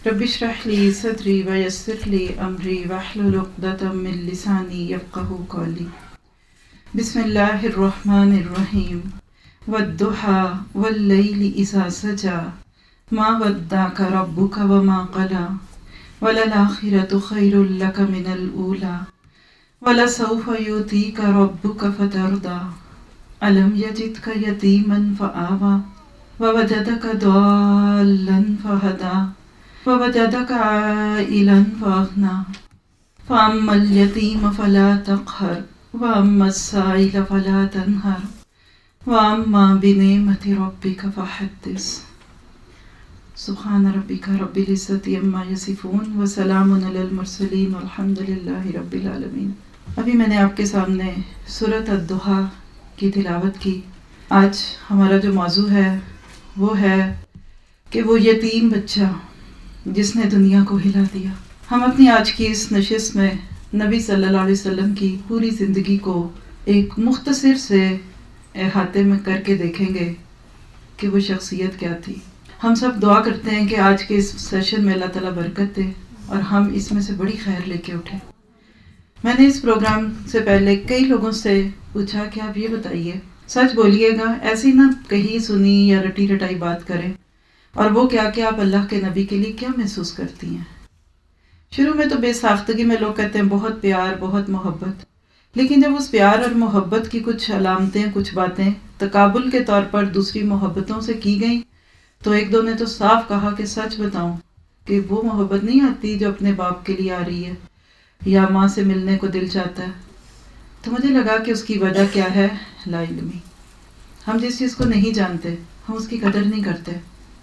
رب اشرح لي صدري ويسر لي أمري واحلل عقدة من لساني يفقهوا قولي. بسم الله الرحمن الرحيم. والضحى والليل إذا سجى ما ودعك ربك وما قلى وللآخرة خير لك من الأولى ولسوف يؤتيك ربك فترضى ألم يجدك يتيما فآوى ووجدك ضالا فهدى ووجدك عائلا فأغنى فأما اليتيم فلا تقهر وأما السائل فلا تنهر وأما بنعمة ربك فحدث. سبحان ربك رب العزة عما يصفون وسلام على المرسلين والحمد لله رب العالمين. ابھی میں نے آپ کے سامنے سورۃ الضحیٰ کی تلاوت کی. آج ہمارا جو موضوع ہے وہ ہے کہ وہ یتیم بچہ جس نے دنیا کو ہلا دیا. ہم اپنی آج کی اس نشست میں نبی صلی اللہ علیہ وسلم کی پوری زندگی کو ایک مختصر سے احاطے میں کر کے دیکھیں گے کہ وہ شخصیت کیا تھی. ہم سب دعا کرتے ہیں کہ آج کے اس سیشن میں اللہ تعالیٰ برکت دے اور ہم اس میں سے بڑی خیر لے کے اٹھیں. میں نے اس پروگرام سے پہلے کئی لوگوں سے پوچھا کہ آپ یہ بتائیے، سچ بولیے گا، ایسی نہ کہیں سنی یا رٹی رٹائی بات کریں، اور وہ کیا کہ آپ اللہ کے نبی کے لیے کیا محسوس کرتی ہیں. شروع میں تو بے ساختگی میں لوگ کہتے ہیں بہت پیار، بہت محبت، لیکن جب اس پیار اور محبت کی کچھ علامتیں، کچھ باتیں تقابل کے طور پر دوسری محبتوں سے کی گئیں تو ایک دو نے تو صاف کہا کہ سچ بتاؤں کہ وہ محبت نہیں آتی جو اپنے باپ کے لیے آ رہی ہے یا ماں سے ملنے کو دل چاہتا ہے. تو مجھے لگا کہ اس کی وجہ کیا ہے؟ لا علمی. ہم جس چیز کو نہیں جانتے ہم اس کی قدر نہیں کرتے.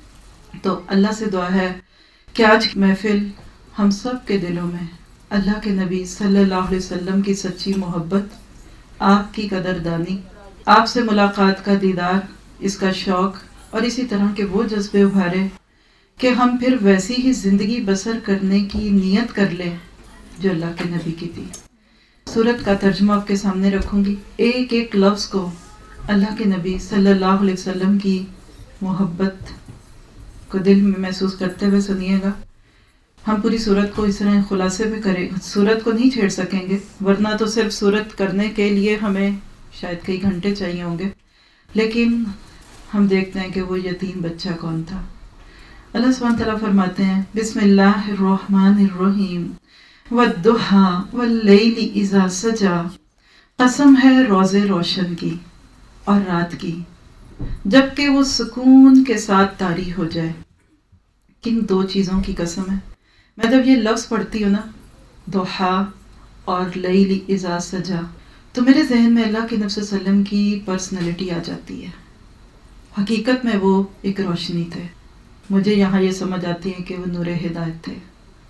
تو اللہ سے دعا ہے کہ آج محفل ہم سب کے دلوں میں اللہ کے نبی صلی اللہ علیہ وسلم کی سچی محبت، آپ کی قدردانی، آپ سے ملاقات کا دیدار، اس کا شوق اور اسی طرح کے وہ جذبے ابھارے کہ ہم پھر ویسی ہی زندگی بسر کرنے کی نیت کر لیں جو اللہ کے نبی کی تھی. سورت کا ترجمہ آپ کے سامنے رکھوں گی. ایک ایک لفظ کو اللہ کے نبی صلی اللہ علیہ وسلم کی محبت کو دل میں محسوس کرتے ہوئے سنیے گا. ہم پوری سورت کو اس طرح خلاصے میں کریں، سورت کو نہیں چھیڑ سکیں گے ورنہ تو صرف سورت کرنے کے لیے ہمیں شاید کئی گھنٹے چاہیے ہوں گے. لیکن ہم دیکھتے ہیں کہ وہ یتیم بچہ کون تھا. اللہ سبحانہ تعالیٰ فرماتے ہیں بسم اللہ الرحمن الرحیم والضحیٰ واللیل اذا سجا، قسم ہے روز روشن کی اور رات کی جبکہ وہ سکون کے ساتھ طاری ہو جائے. کن دو چیزوں کی قسم ہے؟ میں جب یہ لفظ پڑھتی ہوں نا، ضحیٰ اور لیل اذا سجا، تو میرے ذہن میں اللہ کے نبی صلی اللہ علیہ وسلم کی پرسنالٹی آ جاتی ہے. حقیقت میں وہ ایک روشنی تھے. مجھے یہاں یہ سمجھ آتی ہے کہ وہ نور ہدایت تھے.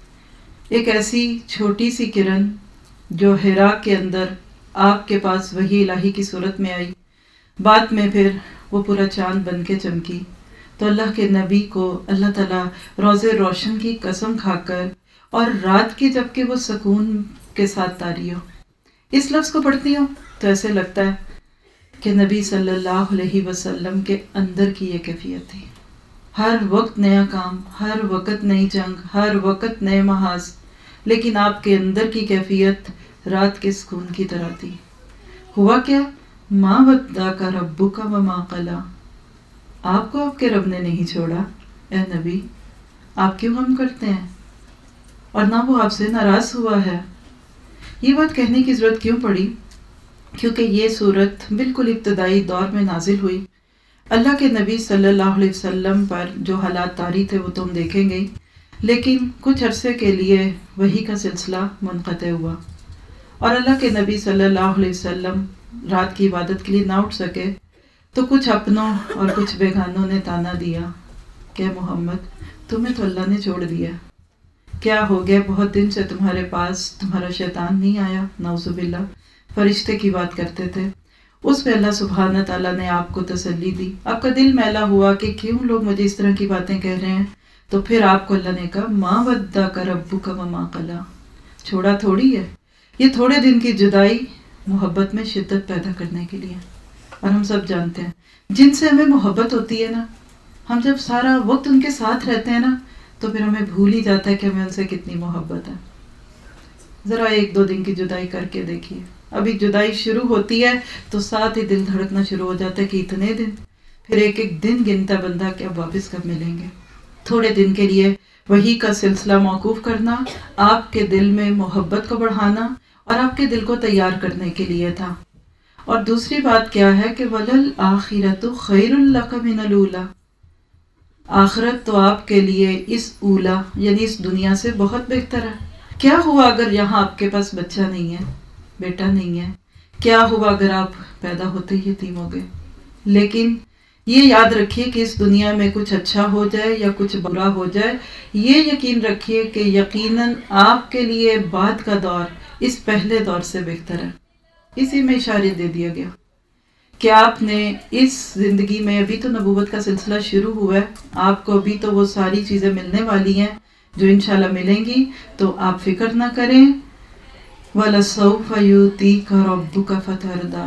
ایک ایسی چھوٹی سی کرن جو حرا کے اندر آپ کے پاس وحی الہی کی صورت میں آئی، بعد میں پھر وہ پورا چاند بن کے چمکی. تو اللہ کے نبی کو اللہ تعالیٰ روز روشن کی قسم کھا کر اور رات کی جبکہ وہ سکون کے ساتھ طاری ہو، اس لفظ کو پڑھتی ہوں تو ایسے لگتا ہے کہ نبی صلی اللہ علیہ وسلم کے اندر کی یہ کیفیت تھی. ہر وقت نیا کام، ہر وقت نئی جنگ، ہر وقت نئے محاذ، لیکن آپ کے اندر کی کیفیت رات کے سکون کی طرح تھی. ہوا کیا؟ ما ودعک ربک وما قلی، آپ کو آپ کے رب نے نہیں چھوڑا. اے نبی، آپ کیوں غم کرتے ہیں؟ اور نہ وہ آپ سے ناراض ہوا ہے. یہ بات کہنے کی ضرورت کیوں پڑی؟ کیونکہ یہ صورت بالکل ابتدائی دور میں نازل ہوئی. اللہ کے نبی صلی اللہ علیہ وسلم پر جو حالات طاری تھے وہ تو ہم دیکھیں گے، لیکن کچھ عرصے کے لیے وحی کا سلسلہ منقطع ہوا اور اللہ کے نبی صلی اللہ علیہ وسلم رات کی عبادت کے لیے نہ اٹھ سکے. تو کچھ اپنوں اور کچھ بیگانوں نے تانا دیا کہ محمد تمہیں تو اللہ نے چھوڑ دیا، کیا ہو گیا؟ بہت دن سے تمہارے پاس تمہارا شیطان نہیں آیا؟ نعوذ باللہ. فرشتے کی بات کرتے تھے. اس پہ اللہ سبحانہ تعالیٰ نے آپ کو تسلی دی. آپ کا دل میلا ہوا کہ کیوں لوگ مجھے اس طرح کی باتیں کہہ رہے ہیں. تو پھر آپ کو اللہ نے کہا ما ودعک ربک وما قلی، چھوڑا تھوڑی ہے. یہ تھوڑے دن کی جدائی محبت میں شدت پیدا کرنے کے لیے. اور ہم سب جانتے ہیں جن سے ہمیں محبت ہوتی ہے نا، ہم جب سارا وقت ان کے ساتھ رہتے ہیں نا تو پھر ہمیں بھول ہی جاتا ہے کہ ہمیں ان سے کتنی محبت ہے. ذرا 1-2 دن کی جدائی کر کے دیکھیے. ابھی جدائی شروع ہوتی ہے تو ساتھ ہی دل دھڑکنا شروع ہو جاتا ہے کہ اتنے دن. پھر ایک دن گنتا بندہ کہ اب واپس کب ملیں گے. تھوڑے دن کے لیے وحی کا سلسلہ موقوف کرنا آپ کے دل میں محبت کو بڑھانا اور آپ کے دل کو تیار کرنے کے لیے تھا. اور دوسری بات کیا ہے کہ وَلَلْآخِرَةُ خَيْرٌ لَكَ مِنَ الْأُولَىٰ. آخرت تو آپ کے لیے اس اولا یعنی اس دنیا سے بہت بہتر ہے. کیا ہوا اگر یہاں آپ کے پاس بچہ نہیں ہے، بیٹا نہیں ہے؟ کیا ہوا اگر آپ پیدا ہوتے ہی یتیم ہو گئے؟ لیکن یہ یاد رکھیے کہ اس دنیا میں کچھ اچھا ہو جائے یا کچھ برا ہو جائے، یہ یقین رکھیے کہ یقیناً آپ کے لیے بعد کا دور اس پہلے دور سے بہتر ہے. اسی میں اشارہ دے دیا گیا کہ آپ نے اس زندگی میں، ابھی تو نبوت کا سلسلہ شروع ہوا ہے، آپ کو ابھی تو وہ ساری چیزیں ملنے والی ہیں جو انشاءاللہ ملیں گی، تو آپ فکر نہ کریں. وَلَسَوْفَ يُؤْتِيكَ رَبُّكَ فَتَرْضَىٰ.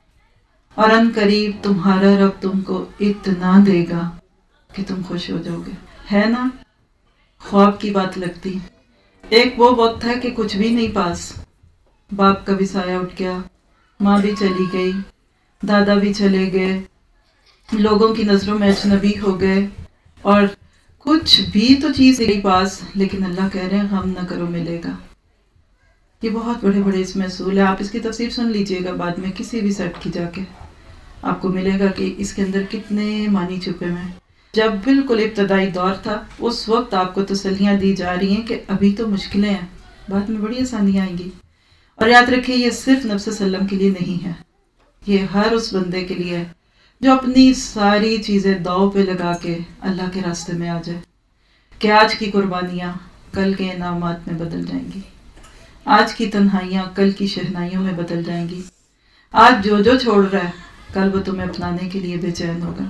اور ان قریب تمہارا رب تم کو اتنا دے گا کہ تم خوش ہو جاؤ گے. ہے نا خواب کی بات لگتی. ایک وہ وقت ہے کہ کچھ بھی نہیں پاس. باپ کا بھی سایہ اٹھ گیا، ماں بھی چلی گئی، دادا بھی چلے گئے، لوگوں کی نظروں میں اجنبی ہو گئے، اور کچھ بھی تو چیز نہیں پاس. لیکن اللہ کہہ رہے ہیں غم نہ کرو، ملے گا. یہ بہت بڑے بڑے اس میں اصول ہے. آپ اس کی تفسیر سن لیجئے گا بعد میں کسی بھی سیٹ کی جا کے، آپ کو ملے گا کہ اس کے اندر کتنے معنی چھپے ہوئے ہیں. جب بالکل ابتدائی دور تھا اس وقت آپ کو تسلیاں دی جا رہی ہیں کہ ابھی تو مشکلیں ہیں، بعد میں بڑی آسانیاں آئیں گی. اور یاد رکھیے یہ صرف نبی صلی اللہ علیہ وسلم کے لیے نہیں ہے، یہ ہر اس بندے کے لیے ہے جو اپنی ساری چیزیں داؤ پہ لگا کے اللہ کے راستے میں آ جائے، کہ آج کی قربانیاں کل کے انعامات میں بدل جائیں گی، آج کی تنہائیاں کل کی شہنائیوں میں بدل جائیں گی. آج جو جو چھوڑ رہا ہے کل وہ تمہیں اپنانے کے لیے بے چین ہوگا.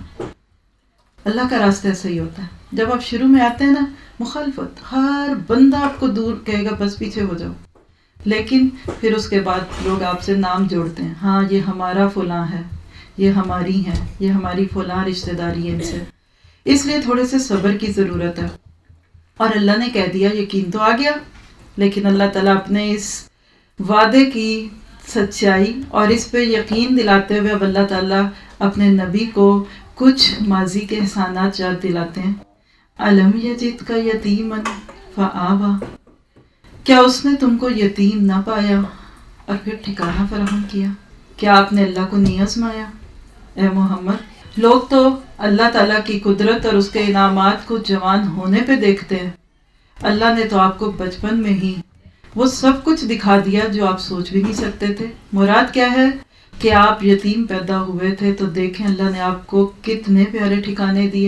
اللہ کا راستہ ایسا ہی ہوتا ہے. جب آپ شروع میں آتے ہیں نا، مخالفت، ہر بندہ آپ کو دور کہے گا بس پیچھے ہو جاؤ. لیکن پھر اس کے بعد لوگ آپ سے نام جوڑتے ہیں، ہاں یہ ہمارا فلاں ہے، یہ ہماری ہے، یہ ہماری فلاں رشتہ داری ہے ان سے. اس لیے تھوڑے سے صبر کی ضرورت ہے. اور اللہ نے کہہ دیا، یقین تو آ گیا. لیکن اللہ تعالیٰ اپنے اس وعدے کی سچائی اور اس پہ یقین دلاتے ہوئے اب اللہ تعالیٰ اپنے نبی کو کچھ ماضی کے احسانات یاد دلاتے ہیں. الم یجدک یتیما فآویٰ. کیا اس نے تم کو یتیم نہ پایا اور پھر ٹھکانہ فراہم کیا؟ کیا آپ نے اللہ کو نہیں آزمایا؟ اے محمد، لوگ تو اللہ تعالیٰ کی قدرت اور اس کے انعامات کو جوان ہونے پہ دیکھتے ہیں. اللہ نے تو آپ کو بچپن میں ہی وہ سب کچھ دکھا دیا جو آپ سوچ بھی نہیں سکتے تھے. مراد کیا ہے کہ آپ یتیم پیدا ہوئے تھے تو دیکھیں اللہ نے آپ کو کتنے پیارے ٹھکانے دیے،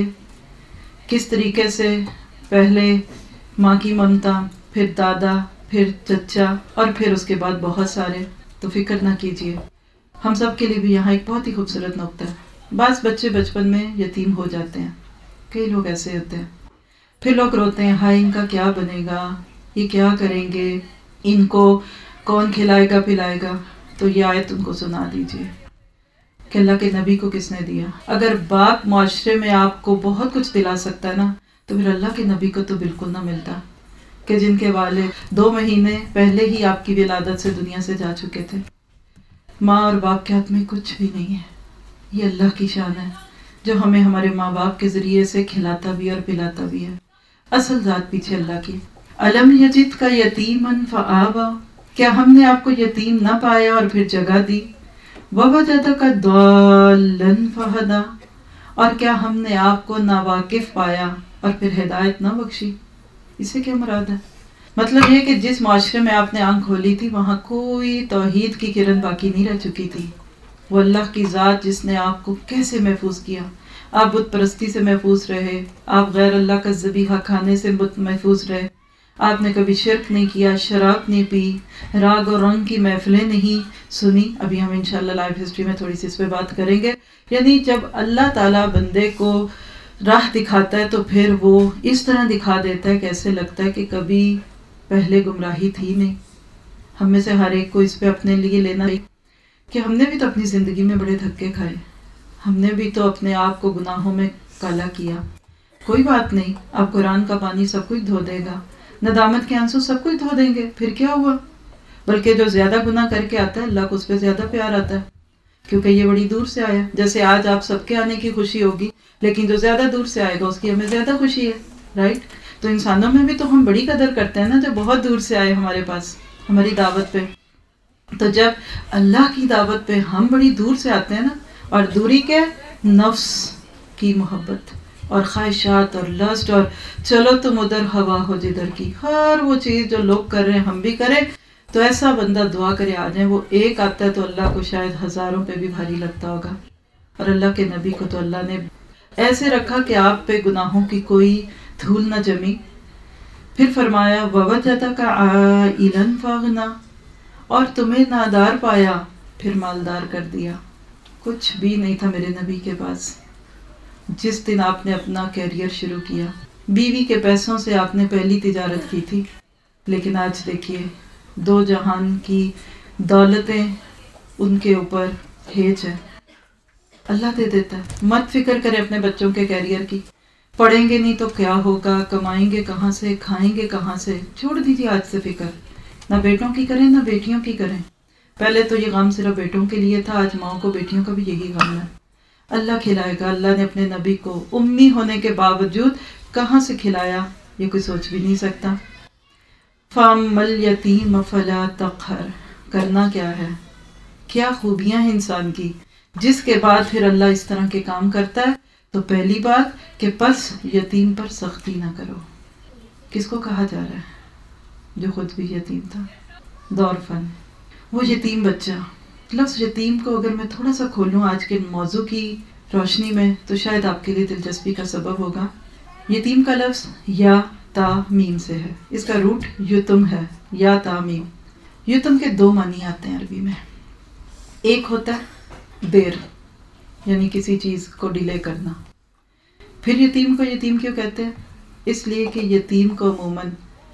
کس طریقے سے پہلے ماں کی ممتا، پھر دادا، پھر چچا، اور پھر اس کے بعد بہت سارے. تو فکر نہ کیجیے. ہم سب کے لیے بھی یہاں ایک بہت ہی خوبصورت نقطہ ہے. بعض بچے بچپن میں یتیم ہو جاتے ہیں، کئی لوگ ایسے ہوتے ہیں، پھر لوگ روتے ہیں، ہائے ان کا کیا بنے گا، یہ کیا کریں گے، ان کو کون کھلائے گا پلائے گا. تو یہ آیت ان کو سنا دیجیے کہ اللہ کے نبی کو کس نے دیا. اگر باپ معاشرے میں آپ کو بہت کچھ دلا سکتا ہے نا، تو پھر اللہ کے نبی کو تو بالکل نہ ملتا، کہ جن کے والد 2 مہینے پہلے ہی آپ کی ولادت سے دنیا سے جا چکے تھے. ماں اور باپ کے ہاتھ میں کچھ بھی نہیں ہے. یہ اللہ کی شان ہے جو ہمیں ہمارے ماں باپ کے ذریعے سے کھلاتا بھی اور پلاتا بھی ہے. اصل ذات پیچھے اللہ کی. الم یجدک یتیما فآویٰ. کیا ہم نے آپ کو یتیم نہ پایا اور پھر جگہ دی. ووجدک ضالا فہدیٰ. اور کیا ہم نے آپ کو ناواقف پایا اور پھر ہدایت نہ بخشی. اسے کیا مراد ہے؟ مطلب یہ کہ جس معاشرے میں آپ نے آنکھ کھولی تھی وہاں کوئی توحید کی کرن باقی نہیں رہ چکی تھی. وہ اللہ کی ذات جس نے آپ کو کیسے محفوظ کیا. آپ بت پرستی سے محفوظ رہے، آپ غیر اللہ کا ذبیحہ کھانے سے محفوظ رہے، آپ نے کبھی شرک نہیں کیا، شراب نہیں پی، راگ اور رنگ کی محفلیں نہیں سنی. ابھی ہم انشاءاللہ لائف ہسٹری میں تھوڑی سی اس پہ بات کریں گے. یعنی جب اللہ تعالیٰ بندے کو راہ دکھاتا ہے تو پھر وہ اس طرح دکھا دیتا ہے کہ ایسے لگتا ہے کہ کبھی پہلے گمراہی تھی نہیں. ہم میں سے ہر ایک کو اس پہ اپنے لیے لینا کہ ہم نے بھی تو اپنی زندگی میں بڑے دھکے کھائے، ہم نے بھی تو اپنے آپ کو گناہوں میں کالا کیا، کوئی بات نہیں، آپ قرآن کا پانی سب کچھ دھو دے گا، ندامت کے آنسو سب کچھ دھو دیں گے، پھر کیا ہوا؟ بلکہ جو زیادہ گناہ کر کے آتا ہے اللہ کو اس پہ زیادہ پیار آتا ہے، کیونکہ یہ بڑی دور سے آیا. جیسے آج آپ سب کے آنے کی خوشی ہوگی، لیکن جو زیادہ دور سے آئے گا اس کی ہمیں زیادہ خوشی ہے، رائٹ؟ تو انسانوں میں بھی تو ہم بڑی قدر کرتے ہیں نا، جو بہت دور سے آئے ہمارے پاس ہماری دعوت پہ. تو جب اللہ کی دعوت پہ ہم بڑی دور سے آتے ہیں نا، اور دوری کے نفس کی محبت اور خواہشات اور لسٹ، اور چلو تم ادھر ہوا ہو جدھر کی، ہر وہ چیز جو لوگ کر رہے ہیں ہم بھی کریں، تو ایسا بندہ دعا کرے آ جائیں. وہ ایک آتا ہے تو اللہ کو شاید ہزاروں پہ بھی بھاری لگتا ہوگا. اور اللہ کے نبی کو تو اللہ نے ایسے رکھا کہ آپ پہ گناہوں کی کوئی دھول نہ جمی. پھر فرمایا وَوَجَدَكَ عَائِلًا فَأَغْنَىٰ، اور تمہیں نادار پایا پھر مالدار کر دیا. کچھ بھی نہیں تھا میرے نبی کے پاس. جس دن آپ نے اپنا کیریئر شروع کیا، بیوی کے پیسوں سے آپ نے پہلی تجارت کی تھی، لیکن آج دیکھیے 2 جہان کی دولتیں ان کے اوپر ہیج ہے. اللہ دے دیتا ہے. مت فکر کرے اپنے بچوں کے کیریئر کی، پڑھیں گے نہیں تو کیا ہوگا، کمائیں گے کہاں سے، کھائیں گے کہاں سے. چھوڑ دیجیے آج سے فکر، نہ بیٹوں کی کریں نہ بیٹیوں کی کریں. پہلے تو یہ غم صرف بیٹوں کے لیے تھا، آج ماؤں کو بیٹیوں کا بھی یہی غم ہے. اللہ کھلائے گا. اللہ نے اپنے نبی کو امی ہونے کے باوجود کہاں سے کھلایا یہ کوئی سوچ بھی نہیں سکتا. فَأَمَّا الْيَتِيمَ فَلَا تَقْهَرْ، کرنا کیا ہے، کیا خوبیاں ہیں انسان کی، جس کے بعد پھر اللہ اس طرح کے کام کرتا ہے. تو پہلی بات کہ پس یتیم پر سختی نہ کرو. کس کو کہا جا رہا ہے؟ جو خود بھی یتیم تھا. دور فن، وہ یتیم بچہ. لفظ یتیم کو اگر میں تھوڑا سا کھولوں آج کے موضوع کی روشنی میں تو شاید آپ کے لیے دلچسپی کا سبب ہوگا. یتیم کا لفظ یا تا میم سے ہے. اس کا روٹ یتم ہے، یا تا میم. یتم کے 2 معنی آتے ہیں عربی میں. ایک ہوتا ہے دیر، یعنی کسی چیز کو ڈیلے کرنا. پھر یتیم کو یتیم کیوں کہتے ہیں؟ اس لیے کہ یتیم کو عموماً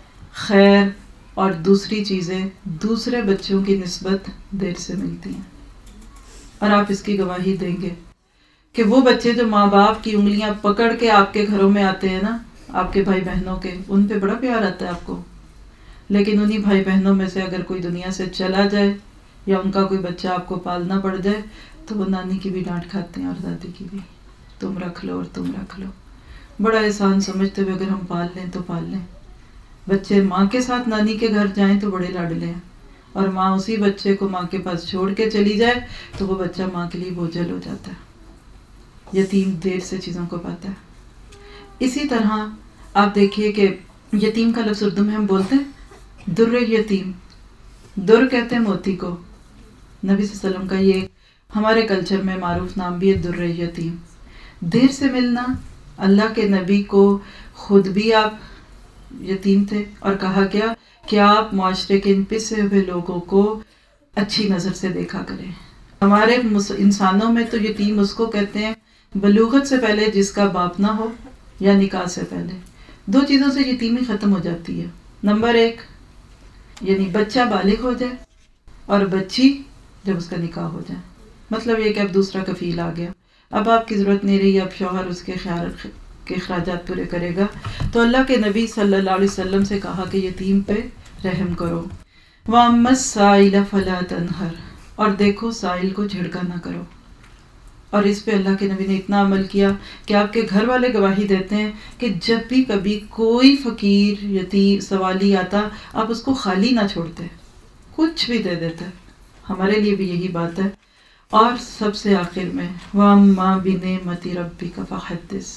خیر اور دوسری چیزیں دوسرے بچوں کی نسبت دیر سے ملتی ہیں. اور آپ اس کی گواہی دیں گے کہ وہ بچے جو ماں باپ کی انگلیاں پکڑ کے آپ کے گھروں میں آتے ہیں نا، آپ کے بھائی بہنوں کے، ان پہ بڑا پیار آتا ہے آپ کو. لیکن انہی بھائی بہنوں میں سے اگر کوئی دنیا سے چلا جائے یا ان کا کوئی بچہ آپ کو پالنا پڑ جائے تو وہ نانی کی بھی ڈانٹ کھاتے ہیں اور دادی کی بھی. تم رکھ لو اور تم رکھ لو. بڑا احسان سمجھتے ہوئے اگر ہم پال لیں تو پال لیں. بچے ماں کے ساتھ نانی کے گھر جائیں تو بڑے لاڈلے ہیں، اور ماں اسی بچے کو ماں کے پاس چھوڑ کے چلی جائے تو وہ بچہ ماں کے لیے بوجھل ہو جاتا ہے. یتیم دیر سے چیزوں کو پاتا ہے. اسی طرح آپ دیکھیے کہ یتیم کا لفظ اردو میں ہم بولتے ہیں در یتیم. در کہتے ہیں موتی کو. نبی صلی اللہ علیہ وسلم کا یہ ہمارے کلچر میں معروف نام بھی ہے در یتیم. دیر سے ملنا. اللہ کے نبی کو خود بھی آپ یتیم تھے، اور کہا گیا کہ آپ معاشرے کے ان پسے ہوئے لوگوں کو اچھی نظر سے دیکھا کریں. ہمارے انسانوں میں تو یتیم اس کو کہتے ہیں بلوغت سے پہلے جس کا باپ نہ ہو یا نکاح سے پہلے. 2 چیزوں سے یتیمی ختم ہو جاتی ہے. نمبر 1 یعنی بچہ بالغ ہو جائے، اور بچی جب اس کا نکاح ہو جائے. مطلب یہ کہ اب دوسرا کفیل آ گیا، اب آپ کی ضرورت نہیں رہی، اب شوہر اس کے خیال کے اخراجات پورے کرے گا. تو اللہ کے نبی صلی اللہ علیہ وسلم سے کہا کہ یتیم پہ رحم کرو. وَأَمَّا السَّائِلَ فَلَا تَنْهَرْ، اور دیکھو سائل کو جھڑکا نہ کرو. اور اس پہ اللہ کے نبی نے اتنا عمل کیا کہ آپ کے گھر والے گواہی دیتے ہیں کہ جب بھی کبھی کوئی فقیر یتیم سوالی آتا آپ اس کو خالی نہ چھوڑتے، کچھ بھی دے دیتے. ہمارے لیے بھی یہی بات ہے. اور سب سے آخر میں وَأَمَّا بِنِعْمَتِ رَبِّكَ فَحَدِّثْ،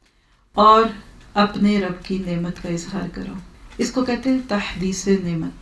اور اپنے رب کی نعمت کا اظہار کرو. اس کو کہتے ہیں تحدیث نعمت.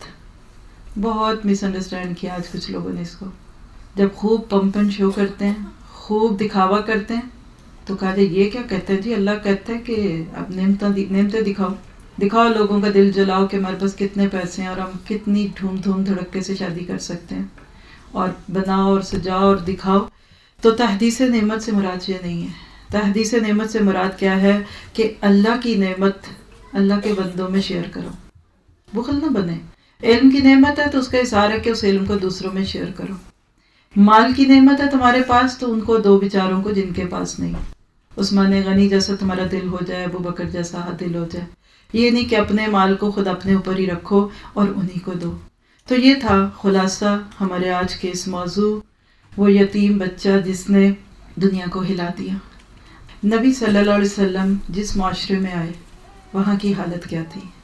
بہت مس انڈرسٹینڈ کیا آج کچھ لوگوں نے اس کو. جب خوب پمپ اینڈ شو کرتے ہیں، خوب دکھاوا کرتے ہیں، تو کہا جائے یہ کیا کہتے ہیں جی، اللہ کہتا ہے کہ اب نعمتیں دکھاؤ لوگوں کا دل جلاؤ کہ ہمارے پاس کتنے پیسے ہیں اور ہم کتنی دھوم دھڑکے سے شادی کر سکتے ہیں، اور بناؤ اور سجاؤ اور دکھاؤ. تو تحدیث نعمت سے مراد یہ نہیں ہے. تحدیث نعمت سے مراد کیا ہے کہ اللہ کی نعمت اللہ کے بندوں میں شیئر کرو، بخل نہ بنے. علم کی نعمت ہے تو اس کا اظہار ہے کہ اس علم کو دوسروں میں شیئر کرو. مال کی نعمت ہے تمہارے پاس تو ان کو دو بیچاروں کو جن کے پاس نہیں. عثمان غنی جیسا تمہارا دل ہو جائے، ابو بکر جیسا دل ہو جائے، یہ نہیں کہ اپنے مال کو خود اپنے اوپر ہی رکھو اور انہی کو دو۔ تو یہ تھا خلاصہ ہمارے آج کے اس موضوع، وہ یتیم بچہ جس نے دنیا کو ہلا دیا۔ نبی صلی اللہ علیہ وسلم جس معاشرے میں آئے وہاں کی حالت کیا تھی؟